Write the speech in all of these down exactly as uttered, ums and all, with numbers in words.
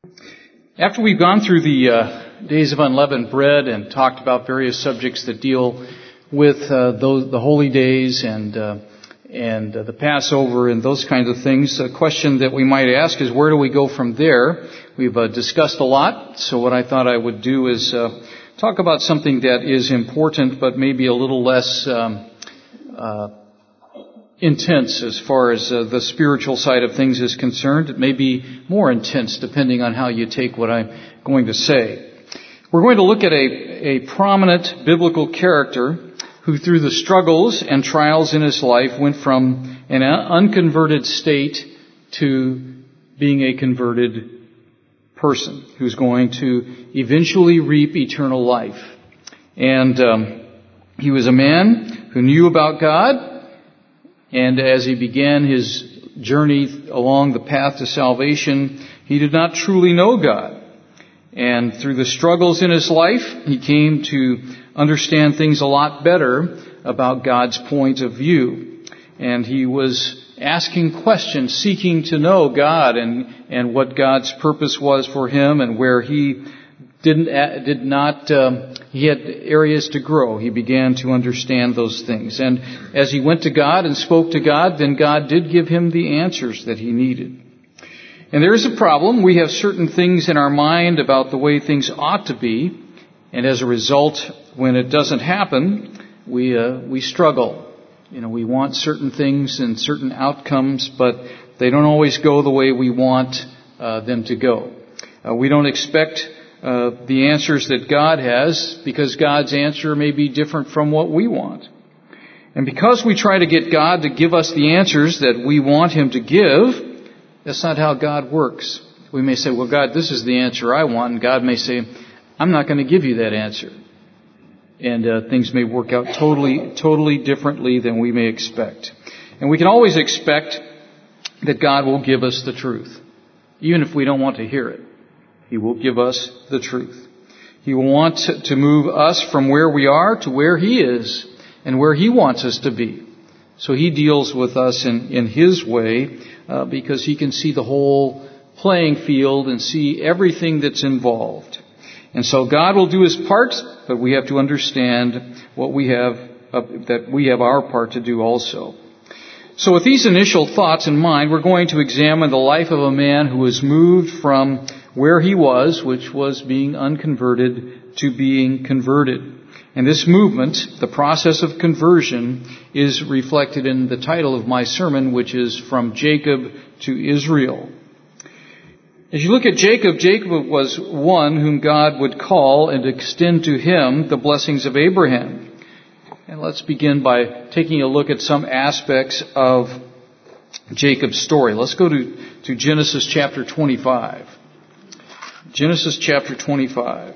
After we've gone through the uh, days of unleavened bread and talked about various subjects that deal with uh, those, the holy days and uh, and uh, the Passover and those kinds of things, a question that we might ask is, where do we go from there? We've uh, discussed a lot, so what I thought I would do is uh, talk about something that is important but maybe a little less um, uh, intense as far as uh, the spiritual side of things is concerned. It may be more intense depending on how you take what I'm going to say. We're going to look at a, a prominent biblical character who through the struggles and trials in his life went from an unconverted state to being a converted person who's going to eventually reap eternal life. And um, he was a man who knew about God. And as he began his journey along the path to salvation, he did not truly know God. And through the struggles in his life, he came to understand things a lot better about God's point of view. And he was asking questions, seeking to know God and, and what God's purpose was for him and where he didn't, did not, um, he had areas to grow. He began to understand those things. And as he went to God and spoke to God, then God did give him the answers that he needed. And there is a problem. We have certain things in our mind about the way things ought to be. And as a result, when it doesn't happen, we, uh, we struggle. You know, we want certain things and certain outcomes, but they don't always go the way we want uh, them to go. Uh, we don't expect Uh, the answers that God has, because God's answer may be different from what we want. And because we try to get God to give us the answers that we want Him to give, that's not how God works. We may say, well, God, this is the answer I want, and God may say, I'm not going to give you that answer. And uh, things may work out totally, totally differently than we may expect. And we can always expect that God will give us the truth, even if we don't want to hear it. He will give us the truth. He will want to move us from where we are to where He is and where He wants us to be. So He deals with us in, in His way uh, because He can see the whole playing field and see everything that's involved. And so God will do His part, but we have to understand what we have, uh, that we have our part to do also. So with these initial thoughts in mind, we're going to examine the life of a man who was moved from where he was, which was being unconverted, to being converted. And this movement, the process of conversion, is reflected in the title of my sermon, which is From Jacob to Israel. As you look at Jacob, Jacob was one whom God would call and extend to him the blessings of Abraham. And let's begin by taking a look at some aspects of Jacob's story. Let's go to, to Genesis chapter twenty-five. Genesis chapter twenty-five.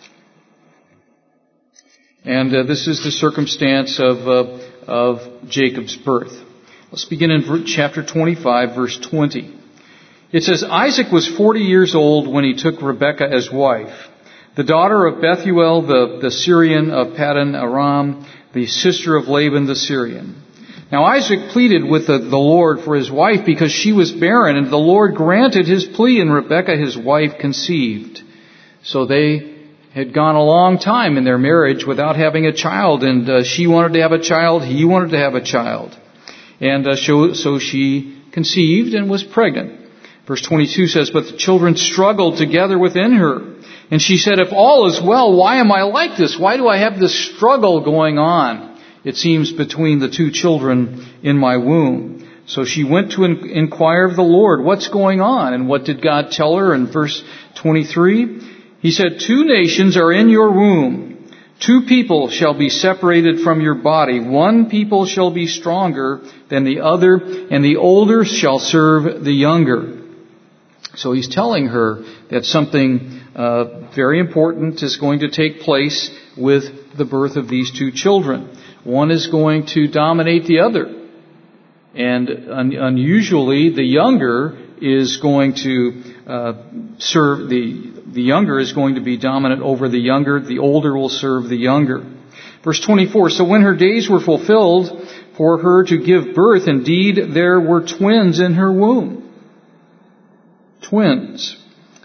And uh, this is the circumstance of, uh, of Jacob's birth. Let's begin in chapter twenty-five, verse twenty. It says, Isaac was forty years old when he took Rebekah as wife, the daughter of Bethuel, the, the Syrian of Paddan Aram, the sister of Laban the Syrian. Now Isaac pleaded with the, the Lord for his wife because she was barren, and the Lord granted his plea, and Rebekah his wife conceived. So they had gone a long time in their marriage without having a child, and uh, she wanted to have a child, he wanted to have a child. And uh, so, so she conceived and was pregnant. Verse twenty-two says, but the children struggled together within her. And she said, if all is well, why am I like this? Why do I have this struggle going on? It seems between the two children in my womb. So she went to inquire of the Lord, what's going on? And what did God tell her in verse twenty-three? He said, two nations are in your womb. Two people shall be separated from your body. One people shall be stronger than the other, and the older shall serve the younger. So he's telling her that something uh, very important is going to take place with the birth of these two children. One is going to dominate the other. And un- unusually, the younger is going to uh, serve, the, the younger is going to be dominant over the younger. The older will serve the younger. Verse twenty-four, so when her days were fulfilled for her to give birth, indeed there were twins in her womb. Twins.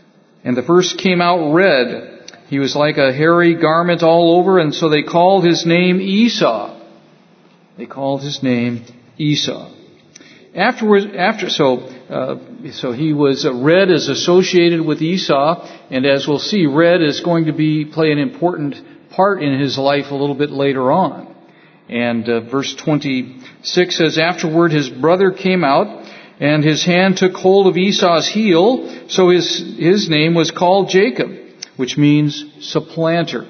And the first came out red. He was like a hairy garment all over, and so they called his name Esau. They called his name Esau. Afterwards, after so, uh, so he was uh, red is associated with Esau, and as we'll see, red is going to be play an important part in his life a little bit later on. And uh, verse twenty-six says, "Afterward, his brother came out, and his hand took hold of Esau's heel, so his his name was called Jacob, which means supplanter.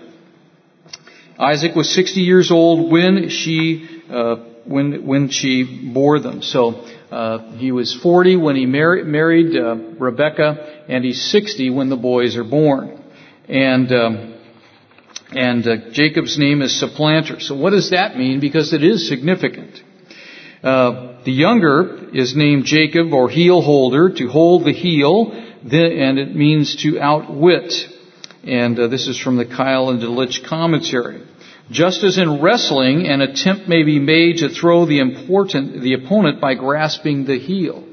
Isaac was sixty years old when she." Uh, when when she bore them. So uh, he was forty when he mar- married uh, Rebekah, and he's sixty when the boys are born. And um, and uh, Jacob's name is supplanter. So what does that mean? Because it is significant. Uh, the younger is named Jacob, or heel holder, to hold the heel, and it means to outwit. And uh, this is from the Kyle and DeLitch commentary. Just as in wrestling, an attempt may be made to throw the important, the opponent by grasping the heel.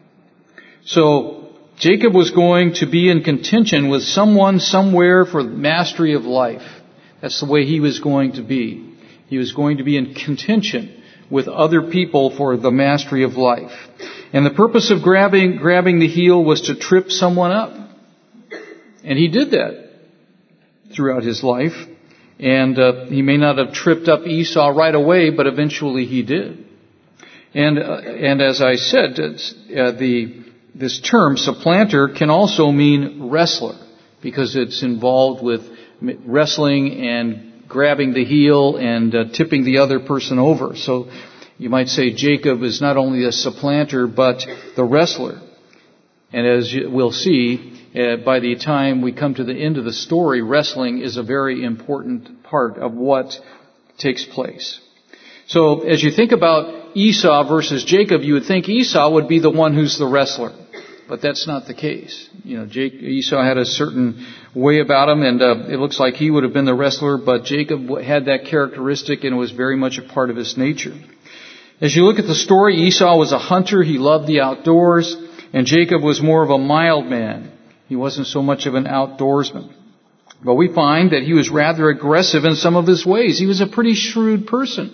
So, Jacob was going to be in contention with someone somewhere for mastery of life. That's the way he was going to be. He was going to be in contention with other people for the mastery of life. And the purpose of grabbing, grabbing the heel was to trip someone up. And he did that throughout his life. And uh, he may not have tripped up Esau right away, but eventually he did. And uh, and as I said, uh, the this term supplanter can also mean wrestler, because it's involved with wrestling and grabbing the heel and uh, tipping the other person over. So you might say Jacob is not only a supplanter, but the wrestler. And as we'll see, Uh, by the time we come to the end of the story, wrestling is a very important part of what takes place. So as you think about Esau versus Jacob, you would think Esau would be the one who's the wrestler. But that's not the case. You know, Jake, Esau had a certain way about him, and uh, it looks like he would have been the wrestler, but Jacob had that characteristic, and it was very much a part of his nature. As you look at the story, Esau was a hunter. He loved the outdoors, and Jacob was more of a mild man. He wasn't so much of an outdoorsman. But we find that he was rather aggressive in some of his ways. He was a pretty shrewd person.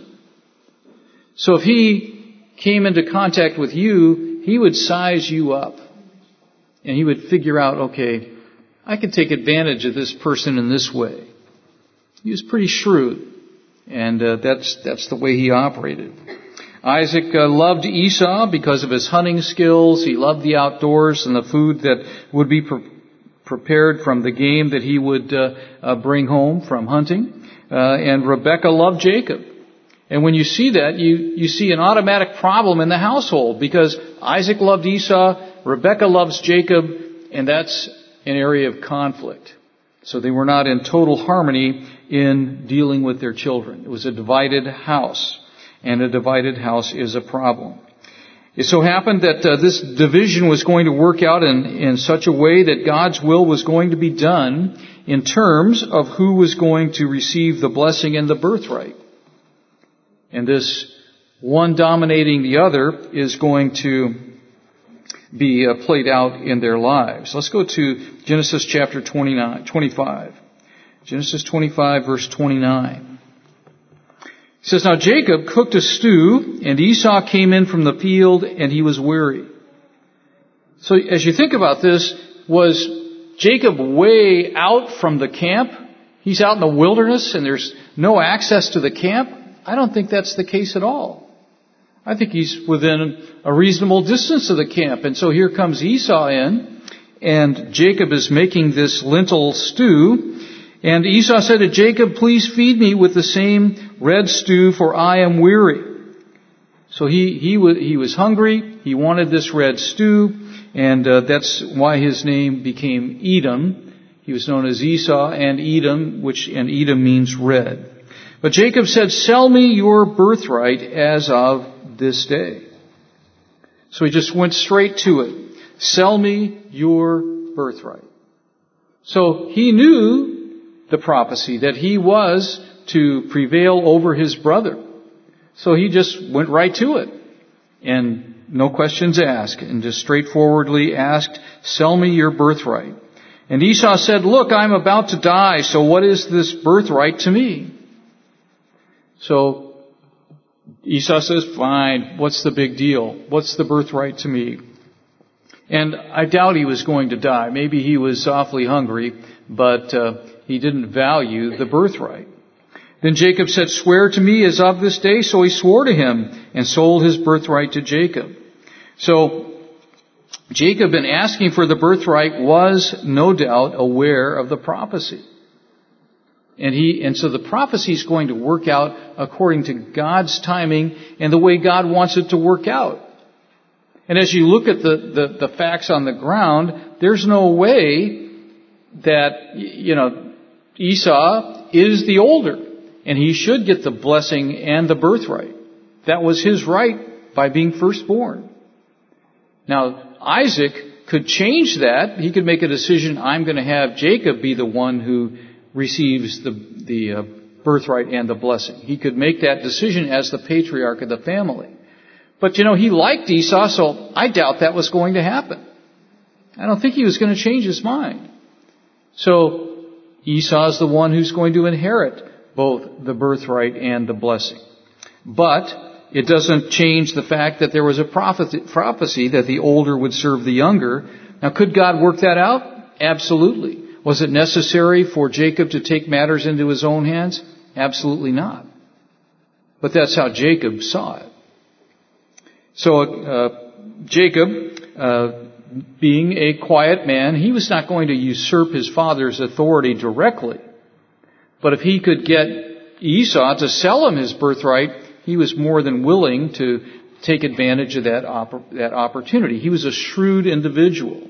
So if he came into contact with you, he would size you up. And he would figure out, okay, I can take advantage of this person in this way. He was pretty shrewd. And uh, that's that's the way he operated. Isaac uh, loved Esau because of his hunting skills. He loved the outdoors and the food that would be pre- prepared from the game that he would uh, uh, bring home from hunting. Uh, and Rebekah loved Jacob. And when you see that, you, you see an automatic problem in the household, because Isaac loved Esau, Rebekah loves Jacob, and that's an area of conflict. So they were not in total harmony in dealing with their children. It was a divided house. And a divided house is a problem. It so happened that uh, this division was going to work out in, in such a way that God's will was going to be done in terms of who was going to receive the blessing and the birthright. And this one dominating the other is going to be uh, played out in their lives. Let's go to Genesis chapter twenty-nine, twenty-five. Genesis twenty-five, verse twenty-nine. It says, "Now Jacob cooked a stew, and Esau came in from the field, and he was weary." So as you think about this, was Jacob way out from the camp? He's out in the wilderness, and there's no access to the camp? I don't think that's the case at all. I think he's within a reasonable distance of the camp. And so here comes Esau in, and Jacob is making this lentil stew. And Esau said to Jacob, "Please feed me with the same red stew, for I am weary." So he he was he was hungry. He wanted this red stew, and uh, that's why his name became Edom. He was known as Esau and Edom, which and Edom means red. But Jacob said, "Sell me your birthright as of this day." So he just went straight to it. Sell me your birthright. So he knew the prophecy that he was to prevail over his brother. So he just went right to it. And no questions asked. And just straightforwardly asked, "Sell me your birthright." And Esau said, look, I'm about to die, so what is this birthright to me? So Esau says, fine, what's the big deal? What's the birthright to me? And I doubt he was going to die. Maybe he was awfully hungry, but uh, he didn't value the birthright. Then Jacob said, swear to me as of this day. So he swore to him and sold his birthright to Jacob. So Jacob, in asking for the birthright, was no doubt aware of the prophecy. And he, and so the prophecy is going to work out according to God's timing and the way God wants it to work out. And as you look at the, the, the facts on the ground, there's no way that, you know, Esau is the older, and he should get the blessing and the birthright. That was his right by being firstborn. Now, Isaac could change that. He could make a decision, I'm going to have Jacob be the one who receives the, the uh, birthright and the blessing. He could make that decision as the patriarch of the family. But, you know, he liked Esau, so I doubt that was going to happen. I don't think he was going to change his mind. So Esau's the one who's going to inherit both the birthright and the blessing. But it doesn't change the fact that there was a prophecy that the older would serve the younger. Now, could God work that out? Absolutely. Was it necessary for Jacob to take matters into his own hands? Absolutely not. But that's how Jacob saw it. So uh, Jacob, uh, being a quiet man, he was not going to usurp his father's authority directly. But if he could get Esau to sell him his birthright, he was more than willing to take advantage of that opp- that opportunity. He was a shrewd individual.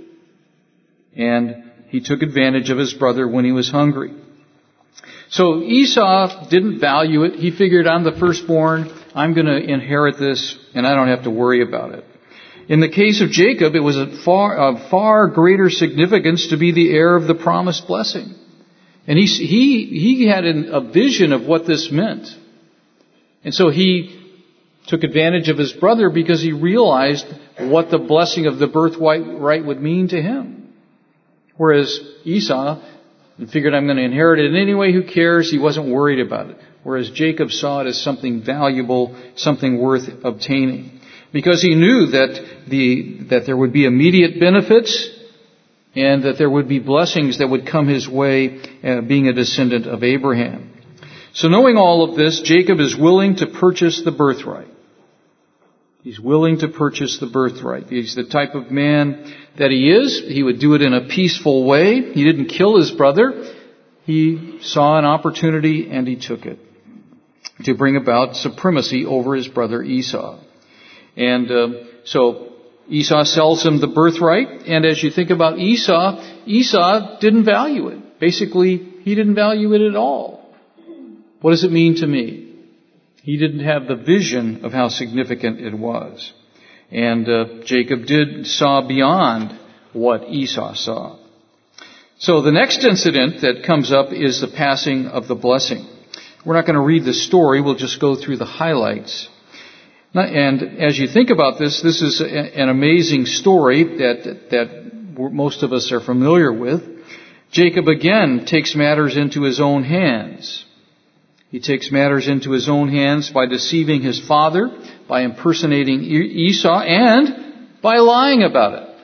And he took advantage of his brother when he was hungry. So Esau didn't value it. He figured, I'm the firstborn, I'm going to inherit this, and I don't have to worry about it. In the case of Jacob, it was of far, of far greater significance to be the heir of the promised blessing. And he, he, he had a vision of what this meant. And so he took advantage of his brother because he realized what the blessing of the birthright would mean to him. Whereas Esau figured, I'm going to inherit it anyway, who cares? He wasn't worried about it. Whereas Jacob saw it as something valuable, something worth obtaining. Because he knew that the that there would be immediate benefits and that there would be blessings that would come his way, uh, being a descendant of Abraham. So knowing all of this, Jacob is willing to purchase the birthright. He's willing to purchase the birthright. He's the type of man that he is. He would do it in a peaceful way. He didn't kill his brother. He saw an opportunity and he took it to bring about supremacy over his brother Esau. And uh, so Esau sells him the birthright. And as you think about Esau, Esau didn't value it. Basically, he didn't value it at all. What does it mean to me? He didn't have the vision of how significant it was. And uh, Jacob did saw beyond what Esau saw. So the next incident that comes up is the passing of the blessing. We're not going to read the story. We'll just go through the highlights. And as you think about this, this is an amazing story that that most of us are familiar with. Jacob again takes matters into his own hands. He takes matters into his own hands by deceiving his father, by impersonating Esau, and by lying about it.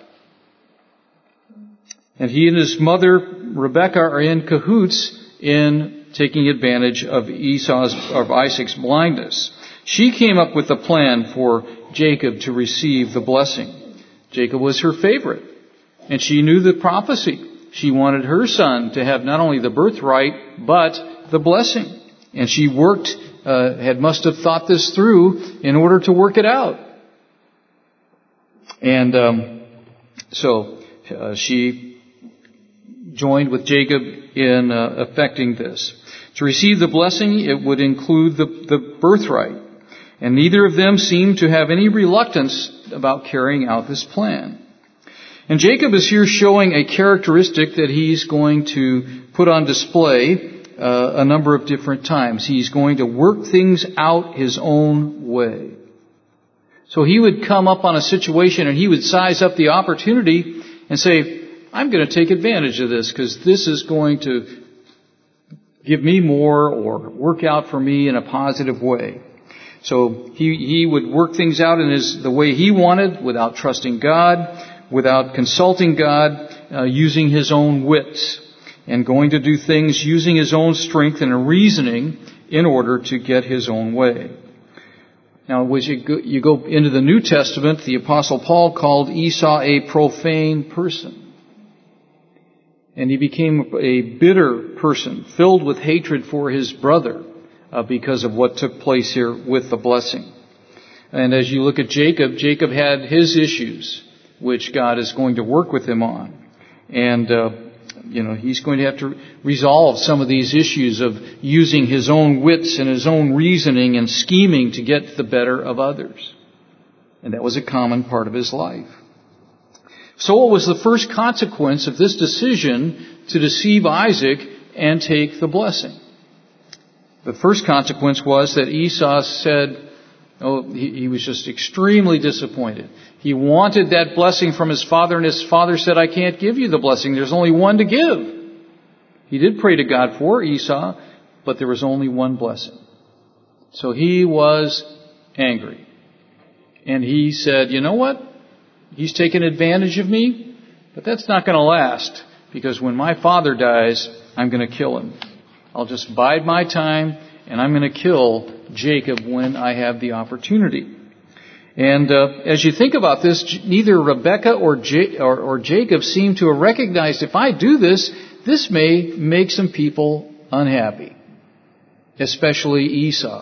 And he and his mother, Rebekah, are in cahoots in taking advantage of Esau's, of Isaac's blindness. She came up with a plan for Jacob to receive the blessing. Jacob was her favorite, and she knew the prophecy. She wanted her son to have not only the birthright, but the blessing. And she worked, uh, had must have thought this through in order to work it out. And um, so uh, she joined with Jacob in uh, effecting this. To receive the blessing, it would include the, the birthright. And neither of them seemed to have any reluctance about carrying out this plan. And Jacob is here showing a characteristic that he's going to put on display Uh, a number of different times. He's going to work things out his own way. So he would come up on a situation and he would size up the opportunity and say, I'm going to take advantage of this because this is going to give me more or work out for me in a positive way. So he, he would work things out in his, the way he wanted without trusting God, without consulting God, uh, using his own wits and going to do things using his own strength and reasoning in order to get his own way. Now, as you go, you go into the New Testament, the Apostle Paul called Esau a profane person. And he became a bitter person, filled with hatred for his brother uh, because of what took place here with the blessing. And as you look at Jacob, Jacob had his issues, which God is going to work with him on. And, uh, you know, he's going to have to resolve some of these issues of using his own wits and his own reasoning and scheming to get the better of others. And that was a common part of his life. So what was the first consequence of this decision to deceive Isaac and take the blessing? The first consequence was that Esau said, oh, he, he was just extremely disappointed. He wanted that blessing from his father, and his father said, I can't give you the blessing. There's only one to give. He did pray to God for Esau, but there was only one blessing. So he was angry. And he said, you know what? He's taken advantage of me, but that's not going to last, because when my father dies, I'm going to kill him. I'll just bide my time, and I'm going to kill Jacob when I have the opportunity. And uh, as you think about this, neither Rebekah or, J- or, or Jacob seem to have recognized, if I do this, this may make some people unhappy, especially Esau.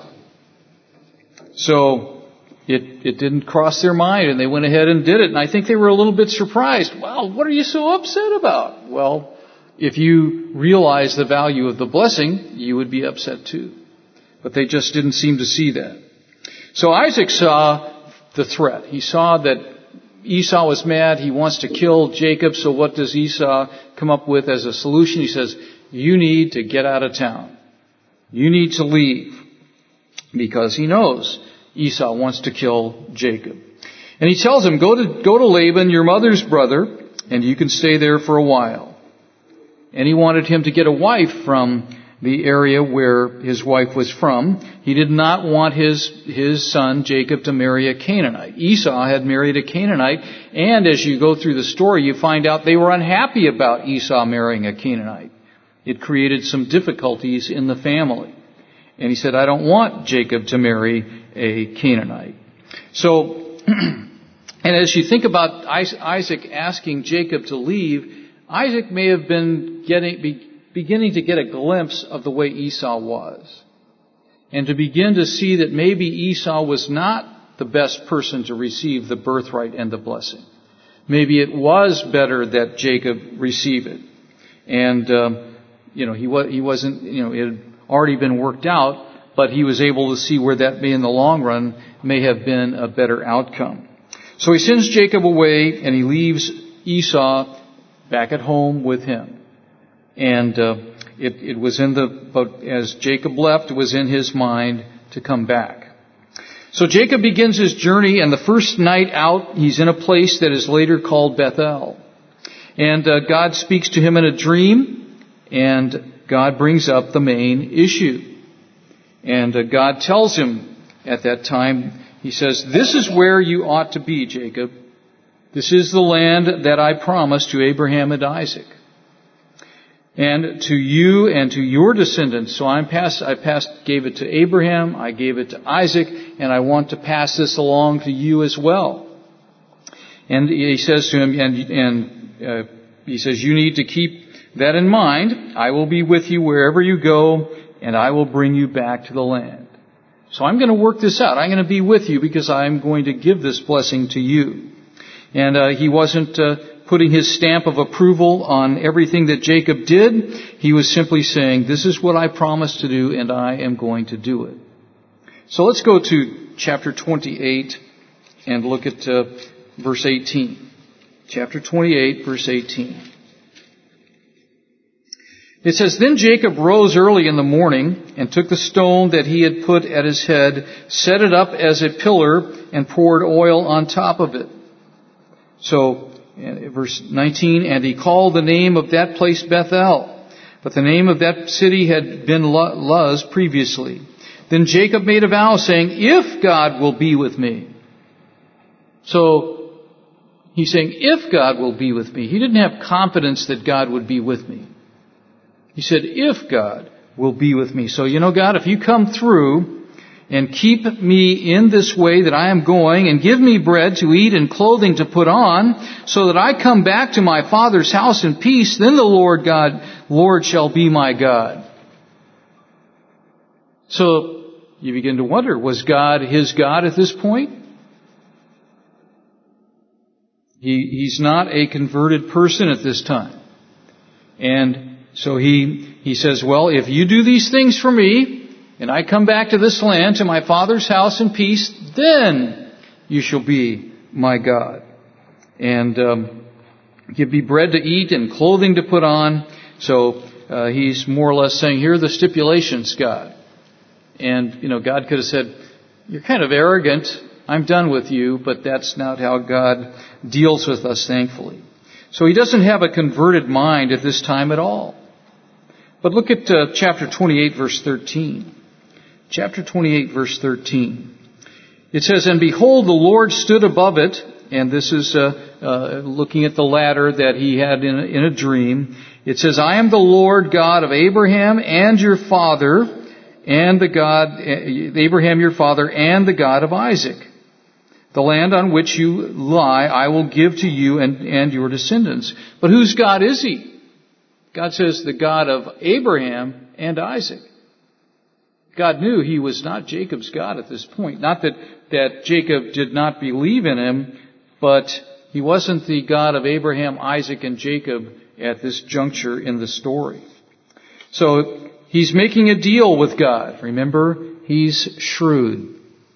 So it, it didn't cross their mind, and they went ahead and did it. And I think they were a little bit surprised. Wow, what are you so upset about? Well, if you realize the value of the blessing, you would be upset too. But they just didn't seem to see that. So Isaac saw the threat. He saw that Esau was mad. He wants to kill Jacob. So what does Esau come up with as a solution? He says, you need to get out of town. You need to leave. Because he knows Esau wants to kill Jacob. And he tells him, go to, go to Laban, your mother's brother, and you can stay there for a while. And he wanted him to get a wife from the area where his wife was from. He did not want his, his son Jacob to marry a Canaanite. Esau had married a Canaanite, and as you go through the story, you find out they were unhappy about Esau marrying a Canaanite. It created some difficulties in the family. And he said, I don't want Jacob to marry a Canaanite. So, and as you think about Isaac asking Jacob to leave, Isaac may have been getting, be, beginning to get a glimpse of the way Esau was. And to begin to see that maybe Esau was not the best person to receive the birthright and the blessing. Maybe it was better that Jacob receive it. And, um, you know, he, was, he wasn't, you know, it had already been worked out, but he was able to see where that may in the long run may have been a better outcome. So he sends Jacob away and he leaves Esau back at home with him. And uh, it, it was in the, but as Jacob left, it was in his mind to come back. So Jacob begins his journey, and the first night out, he's in a place that is later called Bethel. And uh, God speaks to him in a dream, and God brings up the main issue. And uh, God tells him at that time, he says, this is where you ought to be, Jacob. This is the land that I promised to Abraham and Isaac. And to you and to your descendants. So I'm passed, I passed, gave it to Abraham, I gave it to Isaac, and I want to pass this along to you as well. And he says to him, and, and uh, he says, you need to keep that in mind. I will be with you wherever you go, and I will bring you back to the land. So I'm going to work this out. I'm going to be with you because I'm going to give this blessing to you. And uh, he wasn't uh, putting his stamp of approval on everything that Jacob did. He was simply saying, this is what I promised to do, and I am going to do it. So let's go to chapter twenty-eight and look at uh, verse eighteen. Chapter twenty-eight, verse eighteen. It says, then Jacob rose early in the morning and took the stone that he had put at his head, set it up as a pillar, and poured oil on top of it. So verse nineteen, and he called the name of that place Bethel, but the name of that city had been Luz previously. Then Jacob made a vow, saying, if God will be with me. So, he's saying, if God will be with me. He didn't have confidence that God would be with me. He said, if God will be with me. So, you know, God, if you come through and keep me in this way that I am going, and give me bread to eat and clothing to put on, so that I come back to my father's house in peace, then the Lord God, Lord shall be my God. So, you begin to wonder, was God his God at this point? He, he's not a converted person at this time. And so he, he says, well, if you do these things for me, and I come back to this land, to my father's house in peace, then you shall be my God. And um, give me bread to eat and clothing to put on. So uh, he's more or less saying, here are the stipulations, God. And, you know, God could have said, you're kind of arrogant. I'm done with you. But that's not how God deals with us, thankfully. So he doesn't have a converted mind at this time at all. But look at uh, chapter twenty-eight, verse thirteen. Chapter twenty-eight, verse thirteen. It says, and behold, the Lord stood above it. And this is uh, uh, looking at the ladder that he had in a, in a dream. It says, I am the Lord God of Abraham and your father, and the God, Abraham your father, and the God of Isaac. The land on which you lie I will give to you and, and your descendants. But whose God is he? God says the God of Abraham and Isaac. God knew he was not Jacob's God at this point. Not that, that Jacob did not believe in him, but he wasn't the God of Abraham, Isaac, and Jacob at this juncture in the story. So he's making a deal with God. Remember, he's shrewd.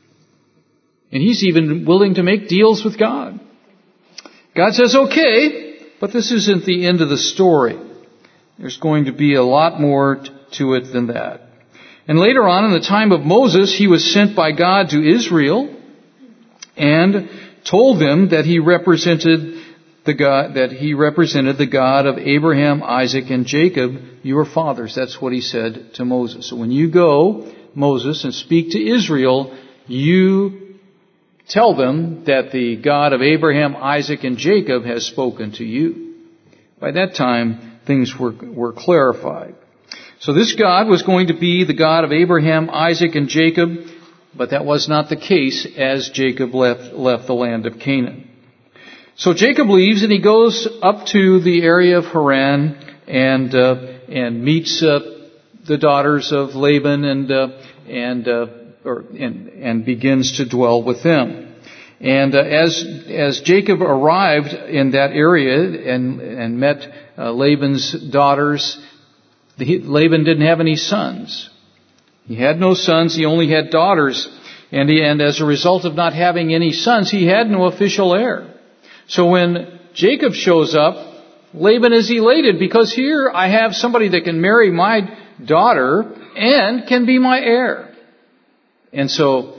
And he's even willing to make deals with God. God says, okay, but this isn't the end of the story. There's going to be a lot more to it than that. And later on, in the time of Moses, he was sent by God to Israel and told them that he represented the God, that he represented the God of Abraham, Isaac, and Jacob, your fathers. That's what he said to Moses. So when you go, Moses, and speak to Israel, you tell them that the God of Abraham, Isaac, and Jacob has spoken to you. By that time, things were, were clarified. So this God was going to be the God of Abraham, Isaac, and Jacob, but that was not the case as Jacob left, left the land of Canaan. So Jacob leaves and he goes up to the area of Haran and uh, and meets uh, the daughters of Laban and uh, and uh, or and and begins to dwell with them. And uh, as as Jacob arrived in that area and and met uh, Laban's daughters, the, Laban didn't have any sons. He had no sons. He only had daughters, and he, and as a result of not having any sons, he had no official heir. So when Jacob shows up, Laban is elated because here I have somebody that can marry my daughter and can be my heir. And so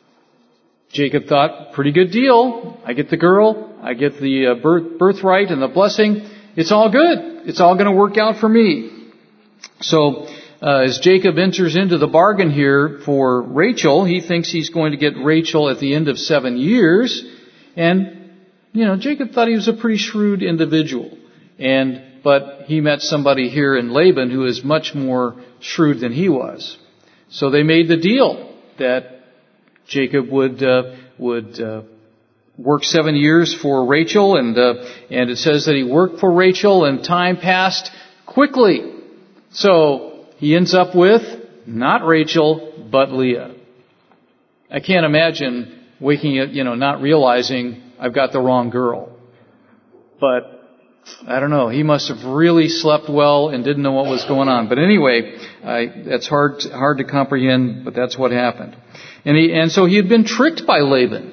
Jacob thought, pretty good deal. I get the girl, I get the uh, birth, birthright and the blessing. It's all good. It's all going to work out for me. So uh, as Jacob enters into the bargain here for Rachel, he thinks he's going to get Rachel at the end of seven years. And you know, Jacob thought he was a pretty shrewd individual. And, but he met somebody here in Laban who is much more shrewd than he was. So they made the deal that Jacob would, uh, would, uh, work seven years for Rachel. And, uh, and it says that he worked for Rachel and time passed quickly. So he ends up with not Rachel, but Leah. I can't imagine waking up, you know, not realizing I've got the wrong girl. But, I don't know, he must have really slept well and didn't know what was going on. But anyway, I, that's hard, hard to comprehend, but that's what happened. And he, and so he had been tricked by Laban.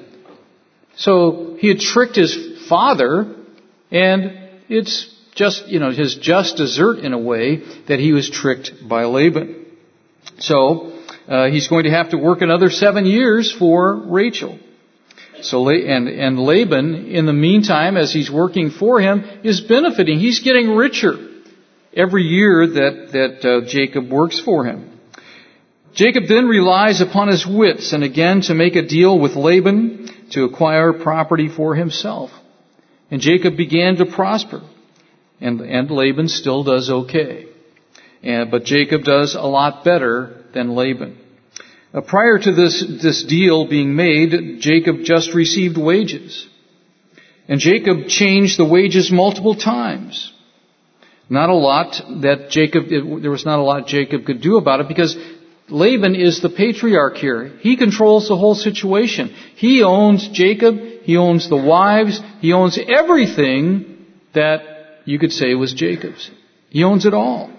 So he had tricked his father, and it's just, you know, his just desert in a way that he was tricked by Laban. So, uh, he's going to have to work another seven years for Rachel. So, and, and Laban, in the meantime, as he's working for him, is benefiting. He's getting richer every year that, that uh, Jacob works for him. Jacob then relies upon his wits and again to make a deal with Laban to acquire property for himself. And Jacob began to prosper. And, and Laban still does okay. And, but Jacob does a lot better than Laban. Uh, prior to this, this deal being made, Jacob just received wages. And Jacob changed the wages multiple times. Not a lot that Jacob, it, there was not a lot Jacob could do about it because Laban is the patriarch here. He controls the whole situation. He owns Jacob. He owns the wives. He owns everything that you could say was Jacob's. He owns it all.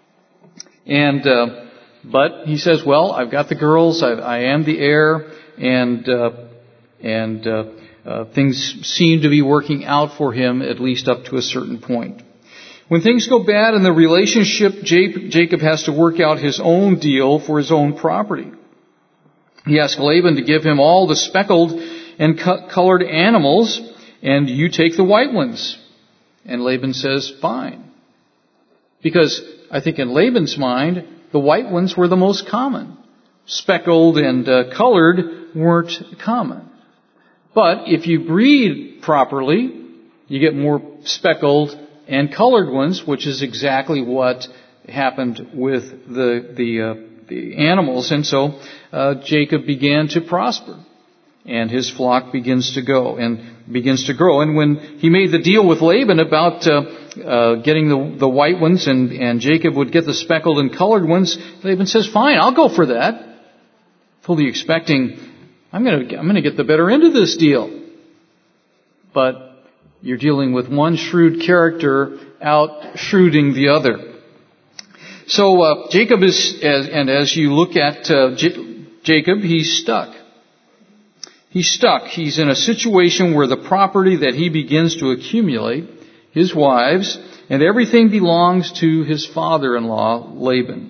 And, uh, But he says, well, I've got the girls, I, I am the heir, and uh, and uh, uh, things seem to be working out for him, at least up to a certain point. When things go bad in the relationship, Jacob has to work out his own deal for his own property. He asks Laban to give him all the speckled and colored animals, and you take the white ones. And Laban says, fine. Because I think in Laban's mind, the white ones were the most common. Speckled and uh, colored weren't common. But if you breed properly, you get more speckled and colored ones, which is exactly what happened with the the, uh, the animals. And so uh, Jacob began to prosper, and his flock begins to go and begins to grow. And when he made the deal with Laban about uh, uh, getting the the white ones, and and Jacob would get the speckled and colored ones, Laban says, "Fine, I'll go for that," fully expecting I'm going to I'm going to get the better end of this deal. But you're dealing with one shrewd character out shrewding the other. So uh, Jacob is, as, and as you look at uh, J- Jacob, he's stuck. He's stuck. He's in a situation where the property that he begins to accumulate, his wives, and everything belongs to his father-in-law, Laban.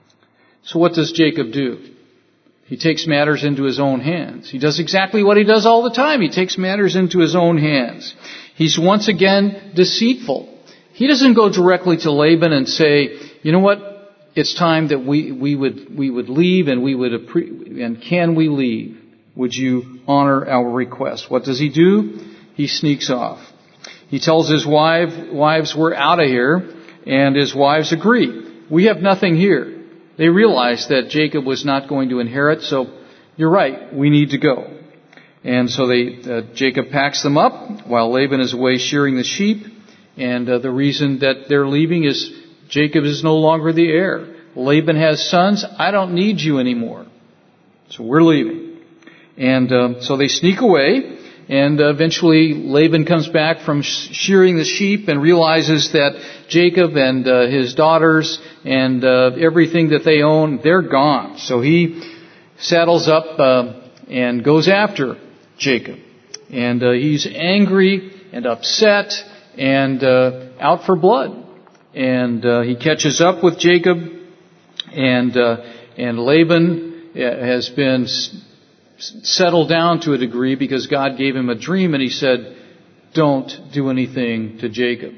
So what does Jacob do? He takes matters into his own hands. He does exactly what he does all the time. He takes matters into his own hands. He's once again deceitful. He doesn't go directly to Laban and say, you know what, it's time that we, we would we would leave and we would appre- and can we leave? Would you honor our request? What does he do? He sneaks off. He tells his wife, wives, we're out of here, and his wives agree. We have nothing here. They realize that Jacob was not going to inherit, so you're right, we need to go. And so they, uh, Jacob packs them up while Laban is away shearing the sheep. And uh, the reason that they're leaving is Jacob is no longer the heir. Laban has sons. I don't need you anymore. So we're leaving. And uh, so they sneak away. And uh, eventually Laban comes back from shearing the sheep and realizes that Jacob and uh, his daughters and uh, everything that they own, they're gone. So he saddles up uh, and goes after Jacob. And uh, he's angry and upset and uh, out for blood. And uh, he catches up with Jacob, and uh, and Laban has been settled down to a degree because God gave him a dream, and he said, don't do anything to Jacob.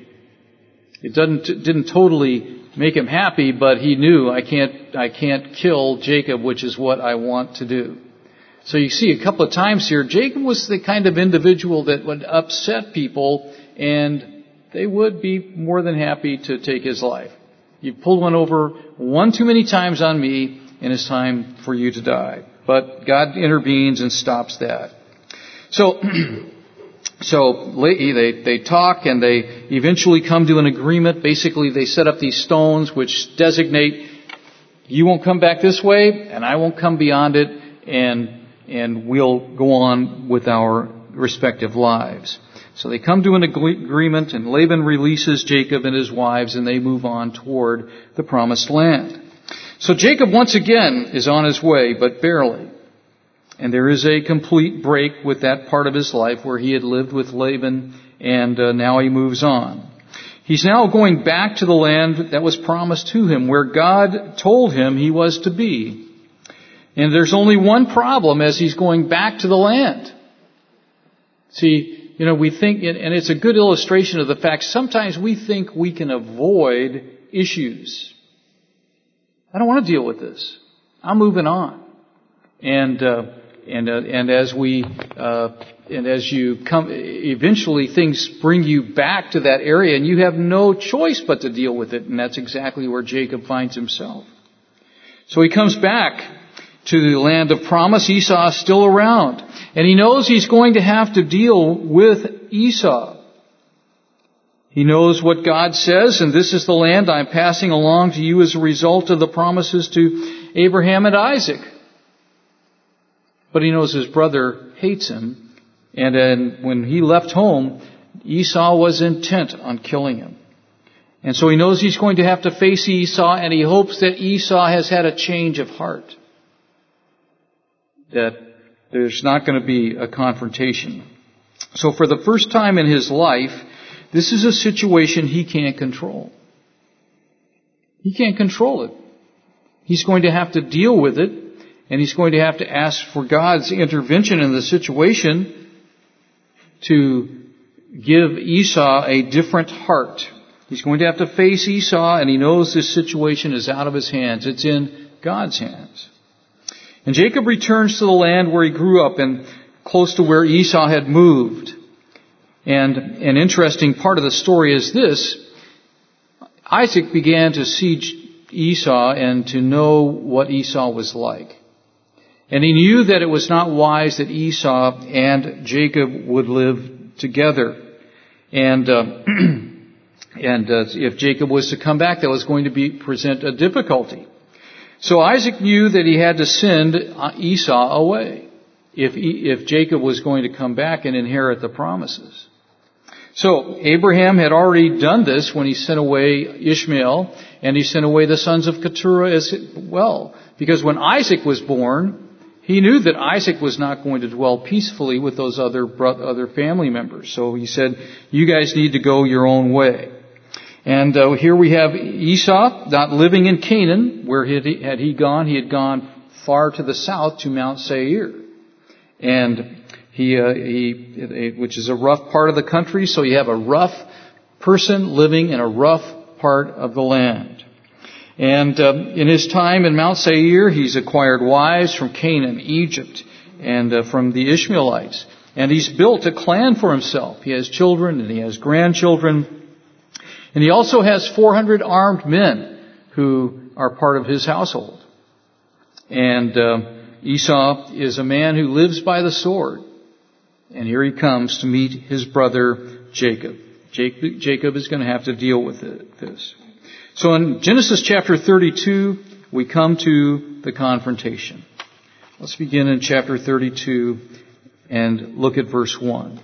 It doesn't didn't totally make him happy, but he knew I can't I can't kill Jacob, which is what I want to do. So you see a couple of times here, Jacob was the kind of individual that would upset people, and they would be more than happy to take his life. You pulled one over one too many times on me, and it's time for you to die. But God intervenes and stops that. So, so they they talk, and they eventually come to an agreement. Basically, they set up these stones which designate you won't come back this way, and I won't come beyond it, and and we'll go on with our respective lives. So they come to an agreement, and Laban releases Jacob and his wives, and they move on toward the promised land. So Jacob once again is on his way, but barely. And there is a complete break with that part of his life where he had lived with Laban, and uh, now he moves on. He's now going back to the land that was promised to him, where God told him he was to be. And there's only one problem as he's going back to the land. See, you know, we think, and it's a good illustration of the fact, sometimes we think we can avoid issues. I don't want to deal with this. I'm moving on. And, uh, and, uh, and as we, uh, and as you come, eventually things bring you back to that area and you have no choice but to deal with it. And that's exactly where Jacob finds himself. So he comes back to the land of promise. Esau is still around. And he knows he's going to have to deal with Esau. He knows what God says, and this is the land I'm passing along to you as a result of the promises to Abraham and Isaac. But he knows his brother hates him, and then when he left home, Esau was intent on killing him. And so he knows he's going to have to face Esau, and he hopes that Esau has had a change of heart. That there's not going to be a confrontation. So for the first time in his life, this is a situation he can't control. He can't control it. He's going to have to deal with it, and he's going to have to ask for God's intervention in the situation to give Esau a different heart. He's going to have to face Esau, and he knows this situation is out of his hands. It's in God's hands. And Jacob returns to the land where he grew up and close to where Esau had moved. And an interesting part of the story is this. Isaac began to see Esau and to know what Esau was like. And he knew that it was not wise that Esau and Jacob would live together. And uh, and uh, if Jacob was to come back, that was going to be present a difficulty. So Isaac knew that he had to send Esau away if if Jacob was going to come back and inherit the promises. So Abraham had already done this when he sent away Ishmael, and he sent away the sons of Keturah as well. Because when Isaac was born, he knew that Isaac was not going to dwell peacefully with those other other family members. So he said, you guys need to go your own way. And uh, here we have Esau not living in Canaan. Where had he, had he gone? He had gone far to the south to Mount Seir. And he, uh, he, which is a rough part of the country. So you have a rough person living in a rough part of the land. And uh, in his time in Mount Seir, he's acquired wives from Canaan, Egypt, and uh, from the Ishmaelites. And he's built a clan for himself. He has children and he has grandchildren. And he also has four hundred armed men who are part of his household. And uh, Esau is a man who lives by the sword. And here he comes to meet his brother Jacob. Jacob, Jacob is going to have to deal with it, this. So in Genesis chapter thirty-two, we come to the confrontation. Let's begin in chapter thirty-two and look at verse one.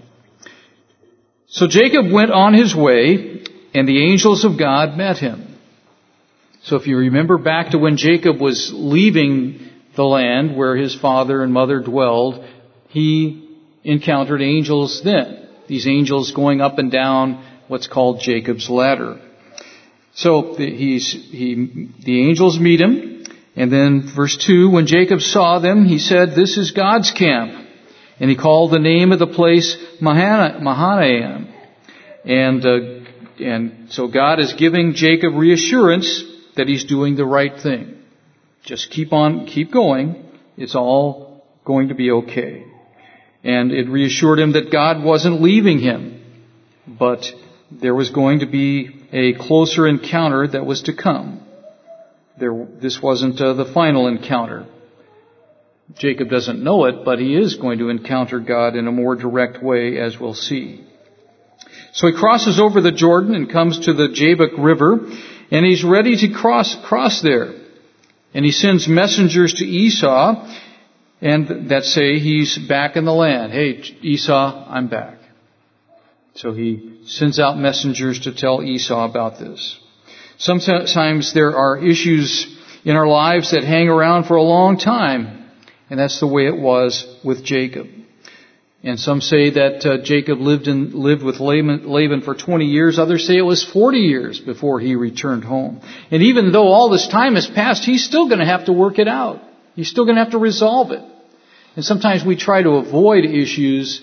So Jacob went on his way, and the angels of God met him. So if you remember back to when Jacob was leaving the land where his father and mother dwelled, he encountered angels then. These angels going up and down what's called Jacob's ladder. So the, he's, he, the angels meet him. And then verse two, when Jacob saw them, he said, this is God's camp. And he called the name of the place Mahanaim. And uh, And so God is giving Jacob reassurance that he's doing the right thing. Just keep on, keep going. It's all going to be okay. And it reassured him that God wasn't leaving him, but there was going to be a closer encounter that was to come. There, this wasn't uh, the final encounter. Jacob doesn't know it, but he is going to encounter God in a more direct way, as we'll see. So he crosses over the Jordan and comes to the Jabbok River, and he's ready to cross cross there. And he sends messengers to Esau, and that say he's back in the land. Hey, Esau, I'm back. So he sends out messengers to tell Esau about this. Sometimes there are issues in our lives that hang around for a long time, and that's the way it was with Jacob. And some say that uh, Jacob lived in, lived with Laban, Laban for twenty years. Others say it was forty years before he returned home. And even though all this time has passed, he's still going to have to work it out. He's still going to have to resolve it. And sometimes we try to avoid issues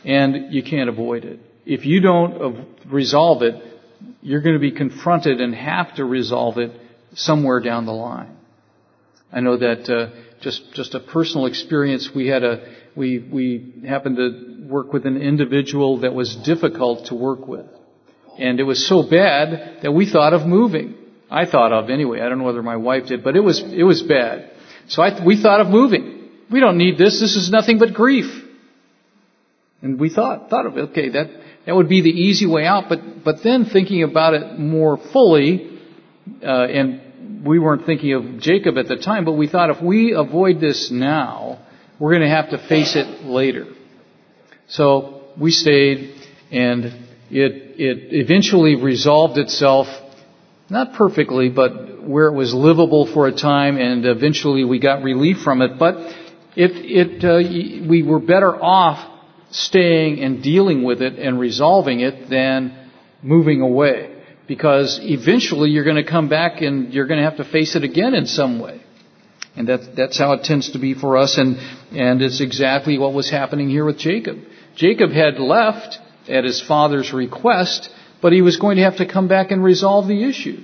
and you can't avoid it. If you don't resolve it, you're going to be confronted and have to resolve it somewhere down the line. I know that uh, just just a personal experience. We had a we we happened to work with an individual that was difficult to work with, and it was so bad that we thought of moving. I thought of anyway. I don't know whether my wife did, but it was it was bad. So I, we thought of moving. We don't need this. This is nothing but grief. And we thought thought of it. Okay, that that would be the easy way out. But but then thinking about it more fully, uh, and we weren't thinking of Jacob at the time, but we thought if we avoid this now, we're going to have to face it later. So we stayed, and it it eventually resolved itself. Not perfectly, but where it was livable for a time, and eventually we got relief from it. But it, it, uh, we were better off staying and dealing with it and resolving it than moving away, because eventually you're going to come back and you're going to have to face it again in some way. And that, that's how it tends to be for us, and and it's exactly what was happening here with Jacob. Jacob had left at his father's request, but he was going to have to come back and resolve the issue.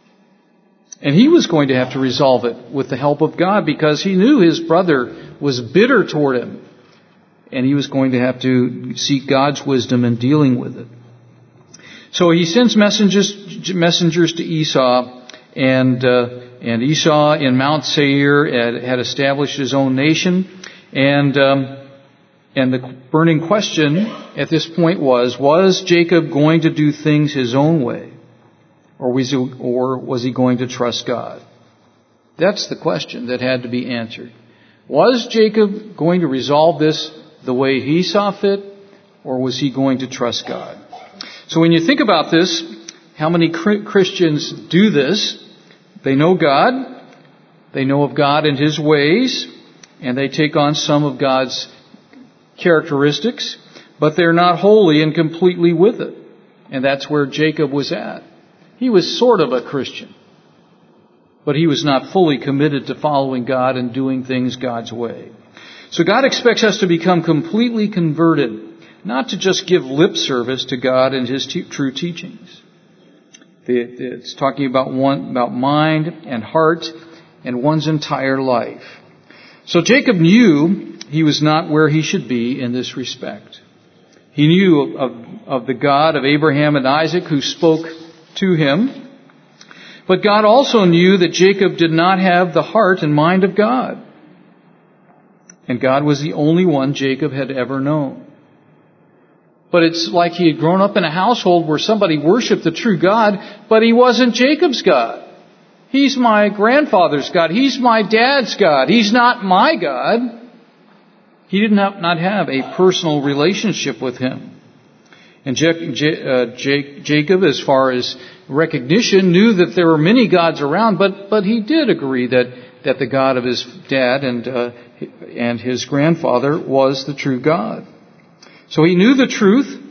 And he was going to have to resolve it with the help of God, because he knew his brother was bitter toward him. And he was going to have to seek God's wisdom in dealing with it. So he sends messengers messengers to Esau, and uh, and Esau in Mount Seir had, had established his own nation, and um, and the burning question at this point was, was Jacob going to do things his own way, or was he, or was he going to trust God? That's the question that had to be answered. Was Jacob going to resolve this the way he saw fit, or was he going to trust God? So when you think about this, how many Christians do this? They know God, they know of God and His ways, and they take on some of God's characteristics, but they're not wholly and completely with it. And that's where Jacob was at. He was sort of a Christian, but he was not fully committed to following God and doing things God's way. So God expects us to become completely converted, not to just give lip service to God and His te- true teachings. It's talking about one, about mind and heart and one's entire life. So Jacob knew he was not where he should be in this respect. He knew of, of the God of Abraham and Isaac who spoke to him. But God also knew that Jacob did not have the heart and mind of God. And God was the only one Jacob had ever known. But it's like he had grown up in a household where somebody worshiped the true God, but he wasn't Jacob's God. He's my grandfather's God. He's my dad's God. He's not my God. He did not, not have a personal relationship with him. And J- J- uh, J- Jacob, as far as recognition, knew that there were many gods around, but but he did agree that, that the God of his dad and uh, and his grandfather was the true God. So he knew the truth,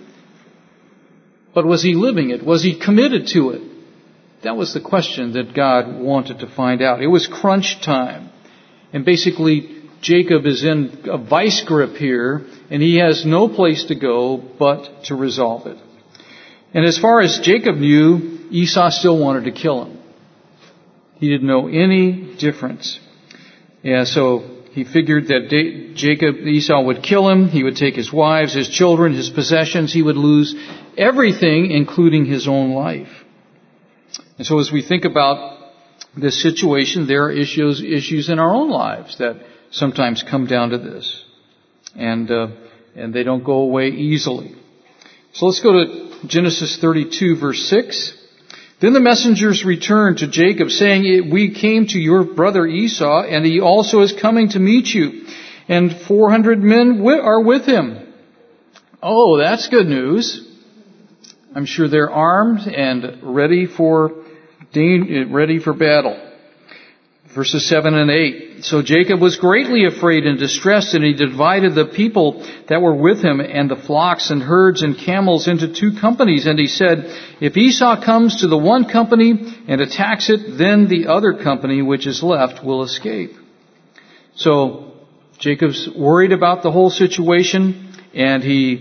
but was he living it? Was he committed to it? That was the question that God wanted to find out. It was crunch time. And basically, Jacob is in a vice grip here, and he has no place to go but to resolve it. And as far as Jacob knew, Esau still wanted to kill him. He didn't know any difference. Yeah, so he figured that Jacob, Esau would kill him. He would take his wives, his children, his possessions. He would lose everything, including his own life. And so as we think about this situation, there are issues, issues in our own lives that sometimes come down to this. And, uh, and they don't go away easily. So let's go to Genesis thirty-two, verse six. Then the messengers returned to Jacob, saying, we came to your brother Esau, and he also is coming to meet you, and four hundred men are with him. Oh, that's good news. I'm sure they're armed and ready for ready for battle. Verses seven and eight. So Jacob was greatly afraid and distressed, and he divided the people that were with him and the flocks and herds and camels into two companies. And he said, if Esau comes to the one company and attacks it, then the other company which is left will escape. So Jacob's worried about the whole situation, and he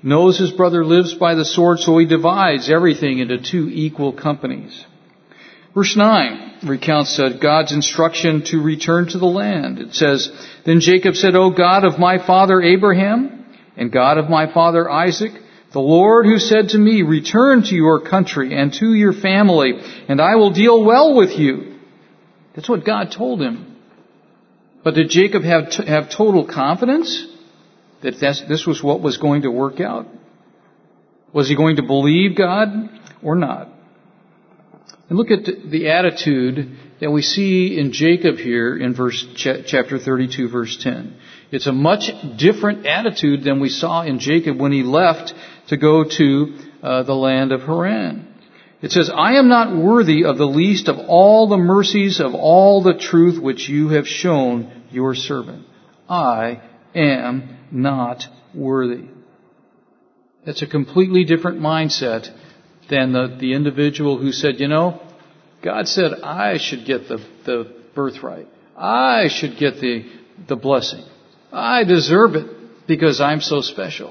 knows his brother lives by the sword, so he divides everything into two equal companies. Verse nine recounts uh, God's instruction to return to the land. It says, Then Jacob said, O God of my father Abraham and God of my father Isaac, the Lord who said to me, Return to your country and to your family, and I will deal well with you. That's what God told him. But did Jacob have t- have total confidence that that's, this was what was going to work out? Was he going to believe God or not? And look at the attitude that we see in Jacob here in verse chapter thirty-two, verse ten. It's a much different attitude than we saw in Jacob when he left to go to uh, the land of Haran. It says, I am not worthy of the least of all the mercies of all the truth which you have shown your servant. I am not worthy. That's a completely different mindset than the, the individual who said, you know, God said I should get the, the birthright. I should get the, the blessing. I deserve it because I'm so special.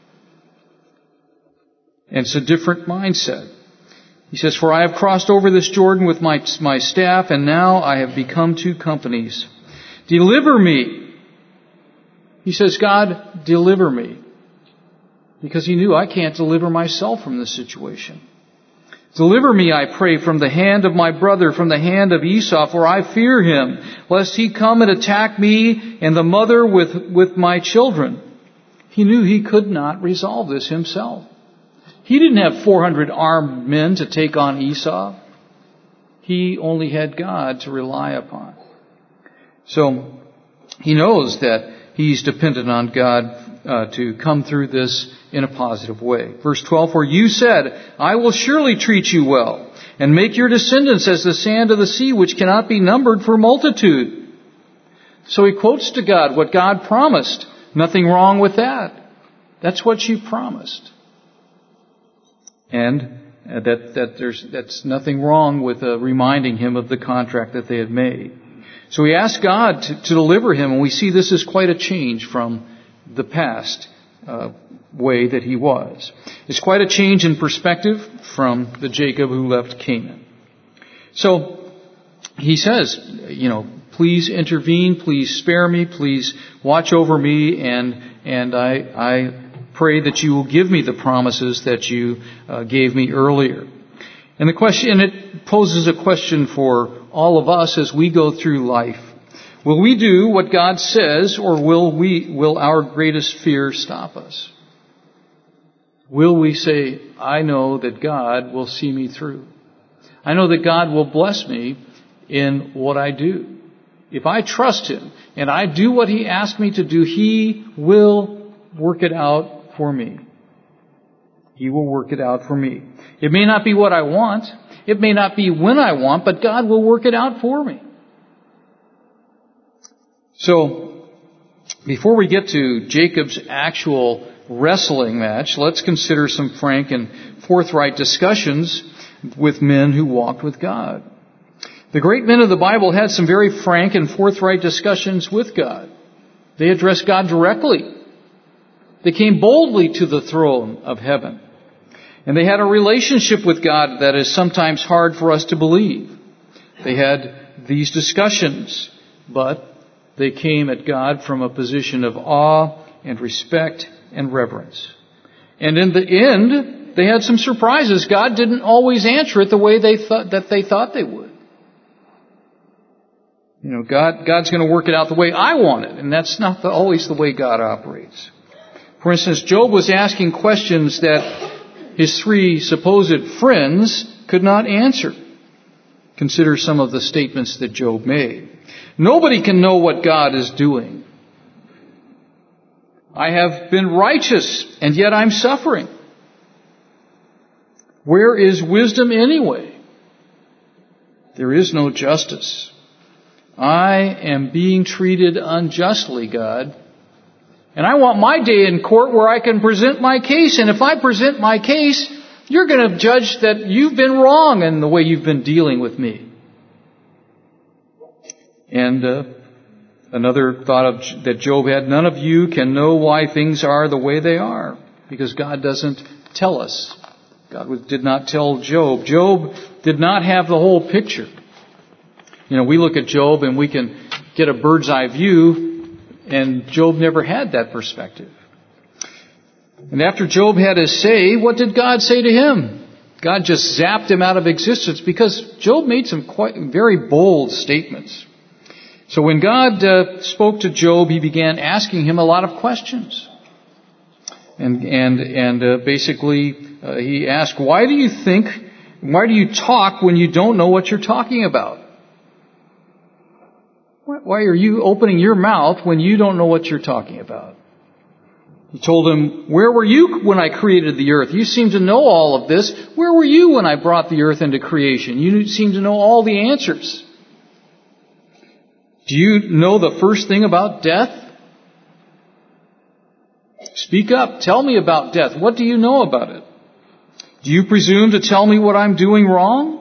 And it's a different mindset. He says, For I have crossed over this Jordan with my, my staff, and now I have become two companies. Deliver me. He says, God, deliver me. Because he knew I can't deliver myself from this situation. Deliver me, I pray, from the hand of my brother, from the hand of Esau, for I fear him, lest he come and attack me and the mother with, with my children. He knew he could not resolve this himself. He didn't have four hundred armed men to take on Esau. He only had God to rely upon. So he knows that he's dependent on God uh, to come through this in a positive way. Verse twelve, For you said, I will surely treat you well, and make your descendants as the sand of the sea, which cannot be numbered for multitude. So he quotes to God what God promised. Nothing wrong with that. That's what you promised. And uh, that, that there's, that's nothing wrong with uh, reminding him of the contract that they had made. So he asked God to, to deliver him, and we see this is quite a change from the past uh, way that he was. It's quite a change in perspective from the Jacob who left Canaan. So he says, you know, please intervene, please spare me, please watch over me, and and I I pray that you will give me the promises that you uh, gave me earlier. And the question, and it poses a question for all of us as we go through life. Will we do what God says, or will we, will our greatest fear stop us? Will we say, I know that God will see me through. I know that God will bless me in what I do. If I trust Him and I do what He asked me to do, He will work it out for me. He will work it out for me. It may not be what I want. It may not be when I want, but God will work it out for me. So, before we get to Jacob's actual wrestling match, let's consider some frank and forthright discussions with men who walked with God. The great men of the Bible had some very frank and forthright discussions with God. They addressed God directly. They came boldly to the throne of heaven. And they had a relationship with God that is sometimes hard for us to believe. They had these discussions, but they came at God from a position of awe and respect and reverence. And in the end, they had some surprises. God didn't always answer it the way they thought that they thought they would. You know, God God's going to work it out the way I want it, and that's not the, always the way God operates. For instance, Job was asking questions that his three supposed friends could not answer. Consider some of the statements that Job made. Nobody can know what God is doing. I have been righteous, and yet I'm suffering. Where is wisdom anyway? There is no justice. I am being treated unjustly, God. And I want my day in court where I can present my case. And if I present my case, you're going to judge that you've been wrong in the way you've been dealing with me. And uh, another thought of, that Job had, none of you can know why things are the way they are. because God doesn't tell us. God did not tell Job. Job did not have the whole picture. You know, we look at Job and we can get a bird's eye view, and Job never had that perspective. And after Job had his say, what did God say to him? God just zapped him out of existence because Job made some quite very bold statements. So when God uh, spoke to Job, he began asking him a lot of questions. And and and uh, basically uh, he asked, why do you think, why do you talk when you don't know what you're talking about? Why are you opening your mouth when you don't know what you're talking about? He told him, where were you when I created the earth? You seem to know all of this. Where were you when I brought the earth into creation? You seem to know all the answers. Do you know the first thing about death? Speak up. Tell me about death. What do you know about it? Do you presume to tell me what I'm doing wrong?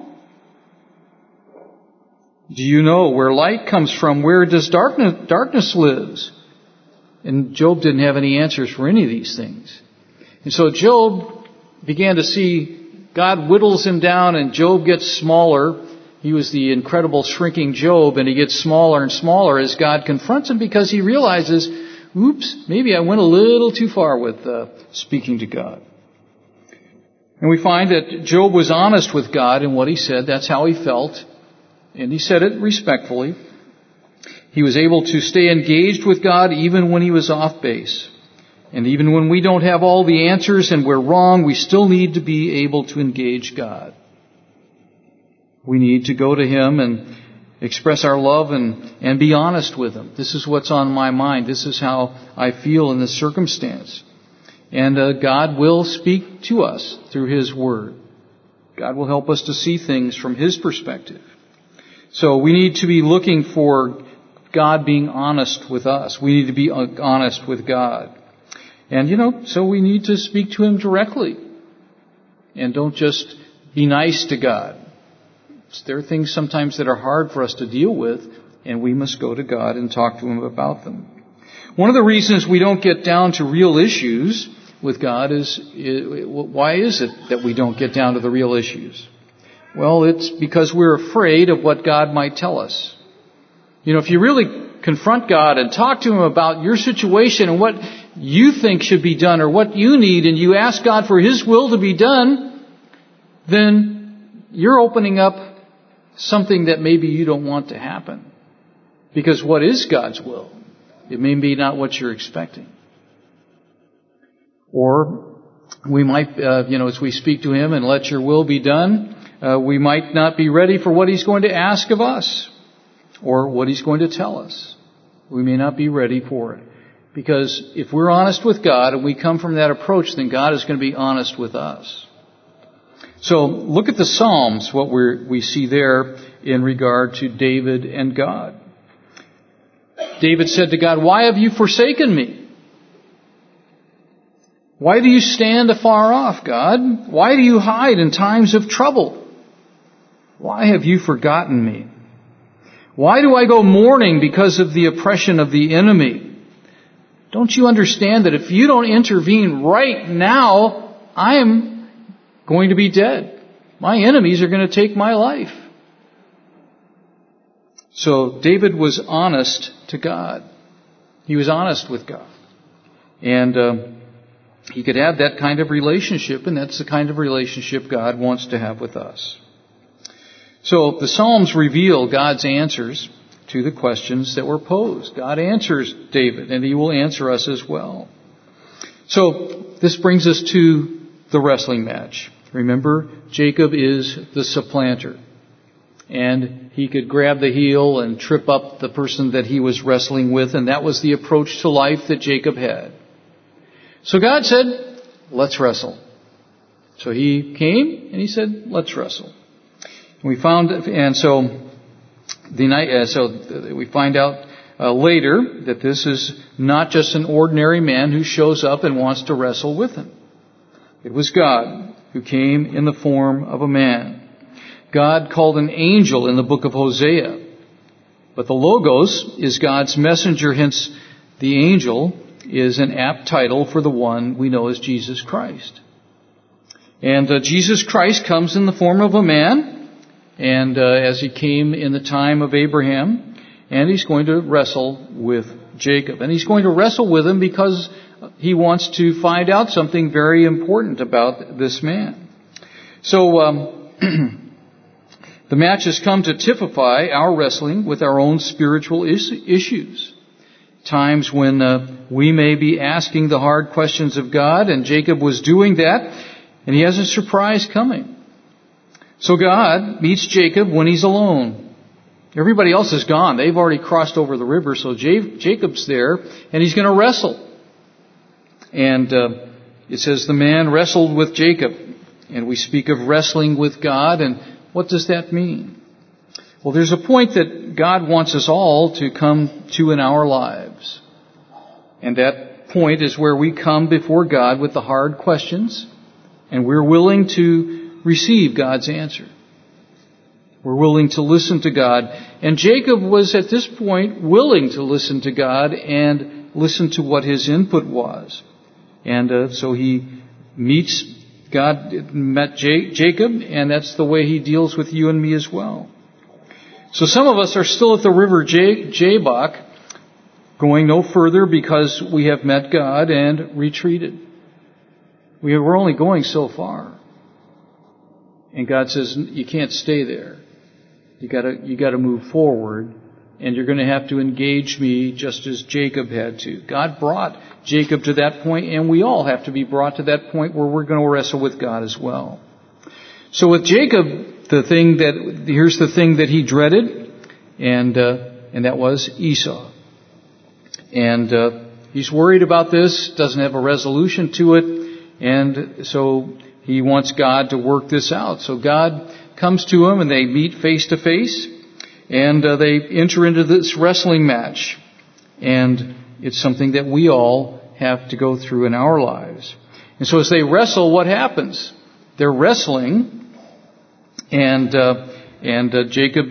Do you know where light comes from? Where does darkness, darkness lives? And Job didn't have any answers for any of these things. And so Job began to see God whittles him down and Job gets smaller. He was the incredible shrinking Job, and he gets smaller and smaller as God confronts him because he realizes, oops, maybe I went a little too far with uh, speaking to God. And we find that Job was honest with God in what he said. That's how he felt. And he said it respectfully. He was able to stay engaged with God even when he was off base. And even when we don't have all the answers and we're wrong, we still need to be able to engage God. We need to go to Him and express our love and, and be honest with Him. This is what's on my mind. This is how I feel in this circumstance. And uh, God will speak to us through His Word. God will help us to see things from His perspective. So we need to be looking for God being honest with us. We need to be honest with God. And, you know, so we need to speak to Him directly. And don't just be nice to God. There are things sometimes that are hard for us to deal with, and we must go to God and talk to Him about them. One of the reasons we don't get down to real issues with God is, why is it that we don't get down to the real issues? Well, it's because we're afraid of what God might tell us. You know, if you really confront God and talk to Him about your situation and what you think should be done or what you need, and you ask God for His will to be done, then you're opening up something that maybe you don't want to happen. Because what is God's will? It may be not what you're expecting. Or we might, uh, you know, as we speak to Him and let your will be done, uh, we might not be ready for what He's going to ask of us or what He's going to tell us. We may not be ready for it. Because if we're honest with God and we come from that approach, then God is going to be honest with us. So look at the Psalms, what we we see there in regard to David and God. David said to God, why have you forsaken me? Why do you stand afar off, God? Why do you hide in times of trouble? Why have you forgotten me? Why do I go mourning because of the oppression of the enemy? Don't you understand that if you don't intervene right now, I am going to be dead. My enemies are going to take my life. So David was honest to God. He was honest with God. And uh, he could have that kind of relationship, and that's the kind of relationship God wants to have with us. So the Psalms reveal God's answers to the questions that were posed. God answers David, and He will answer us as well. So this brings us to the wrestling match. Remember, Jacob is the supplanter. And he could grab the heel and trip up the person that he was wrestling with, and that was the approach to life that Jacob had. So God said, let's wrestle. So he came and he said, let's wrestle. And we found, and so the night, uh, so we find out uh, later that this is not just an ordinary man who shows up and wants to wrestle with him. It was God who came in the form of a man. God called an angel in the book of Hosea. But the Logos is God's messenger, hence the angel is an apt title for the one we know as Jesus Christ. And uh, Jesus Christ comes in the form of a man, and uh, as he came in the time of Abraham, and he's going to wrestle with Jacob. And he's going to wrestle with him because he wants to find out something very important about this man. So um, the match has come to typify our wrestling with our own spiritual is- issues. Times when uh, we may be asking the hard questions of God, and Jacob was doing that, and he has a surprise coming. So God meets Jacob when he's alone. Everybody else is gone. They've already crossed over the river, so J- Jacob's there, and he's going to wrestle. And uh, it says the man wrestled with Jacob. And we speak of wrestling with God, and what does that mean? Well, there's a point that God wants us all to come to in our lives. And that point is where we come before God with the hard questions, and we're willing to receive God's answer. We're willing to listen to God. And Jacob was at this point willing to listen to God and listen to what his input was. And uh, so he meets, God met J- Jacob, and that's the way he deals with you and me as well. So some of us are still at the river J- Jabbok, going no further because we have met God and retreated. We are, we're only going so far. And God says, you can't stay there. You gotta, you gotta move forward, and you're gonna have to engage me just as Jacob had to. God brought Jacob to that point, and we all have to be brought to that point where we're going to wrestle with God as well. So with Jacob, the thing that, here's the thing that he dreaded, and, uh, and that was Esau. And, uh, he's worried about this, doesn't have a resolution to it, and so he wants God to work this out. So God comes to him, and they meet face to face, and uh, they enter into this wrestling match. And it's something that we all have to go through in our lives. And so as they wrestle, what happens? They're wrestling, and uh, and uh, Jacob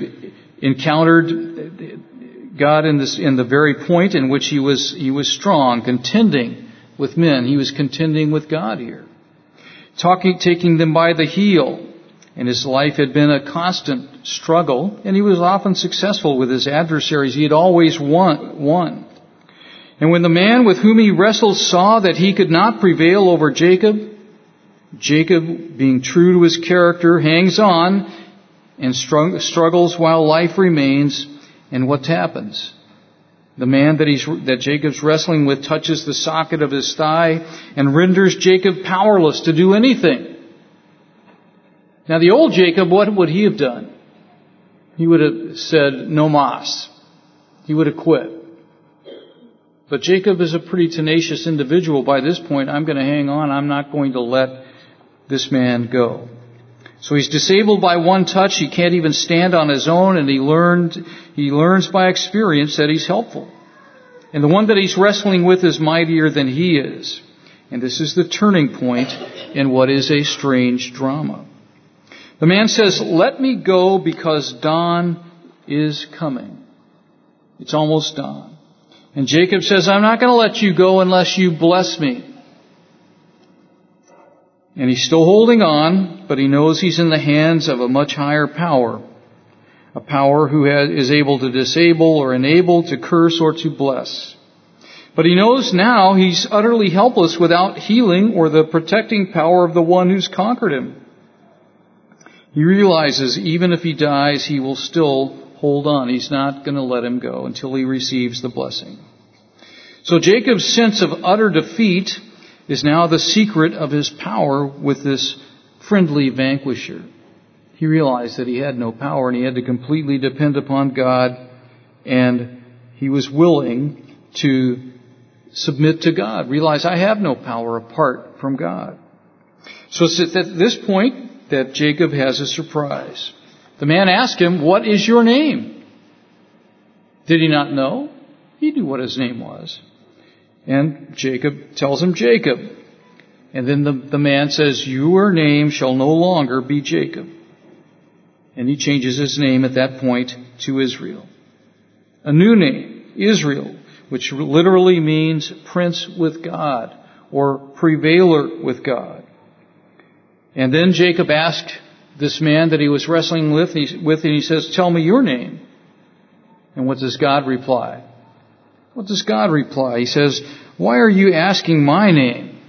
encountered God in this in the very point in which he was he was strong, contending with men. He was contending with God here, talking, taking them by the heel. And his life had been a constant struggle, and he was often successful with his adversaries. He had always won. won. And when the man with whom he wrestled saw that he could not prevail over Jacob, Jacob, being true to his character, hangs on and strugg- struggles while life remains. And what happens? The man that he's that Jacob's wrestling with touches the socket of his thigh and renders Jacob powerless to do anything. Now, the old Jacob, what would he have done? He would have said, no mas. He would have quit. But Jacob is a pretty tenacious individual. By this point, I'm going to hang on. I'm not going to let this man go. So he's disabled by one touch. He can't even stand on his own, and he learned, he learns by experience that he's helpful. And the one that he's wrestling with is mightier than he is. And this is the turning point in what is a strange drama. The man says, let me go because dawn is coming. It's almost dawn. And Jacob says, I'm not going to let you go unless you bless me. And he's still holding on, but he knows he's in the hands of a much higher power. A power who has, is able to disable or enable, to curse or to bless. But he knows now he's utterly helpless without healing or the protecting power of the one who's conquered him. He realizes even if he dies, he will still hold on. He's not going to let him go until he receives the blessing. So Jacob's sense of utter defeat is now the secret of his power with this friendly vanquisher. He realized that he had no power and he had to completely depend upon God, and he was willing to submit to God. Realize I have no power apart from God. So it's at this point that Jacob has a surprise. The man asked him, what is your name? Did he not know? He knew what his name was. And Jacob tells him Jacob. And then the, the man says, your name shall no longer be Jacob. And he changes his name at that point to Israel. A new name, Israel, which literally means prince with God or prevailer with God. And then Jacob asked this man that he was wrestling with, with and he says, tell me your name. And what does God reply? What does God reply? He says, why are you asking my name?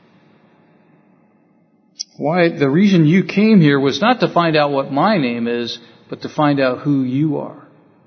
Why, the reason you came here was not to find out what my name is, but to find out who you are.